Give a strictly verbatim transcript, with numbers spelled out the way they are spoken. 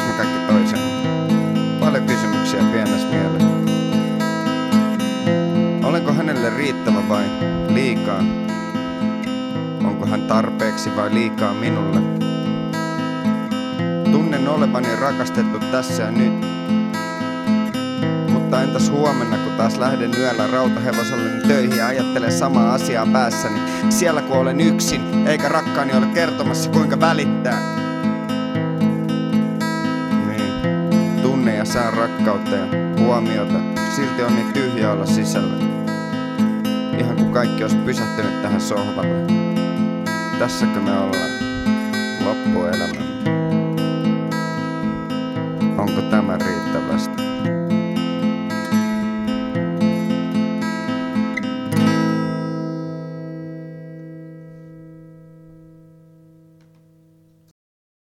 me kaikki toisemme? Paljon kysymyksiä pienessä mielessä. Olenko hänelle riittävä vai liikaa? Onko hän tarpeeksi vai liikaa minulle? Tunnen olevani rakastettu tässä ja nyt. Mutta entäs huomenna, kun taas lähden yöllä rautahevoselleni töihin ja ajattelen samaa asiaa päässäni? Siellä kun olen yksin, eikä rakkaani ole kertomassa kuinka välittää. Niin, tunne ja saan rakkautta ja huomiota. Silti on niin tyhjä olla sisällä. Ihan kuin kaikki olisi pysähtynyt tähän sohvalle. Tässäkö me ollaan? Loppuelämämme. Onko tämä riittävästi?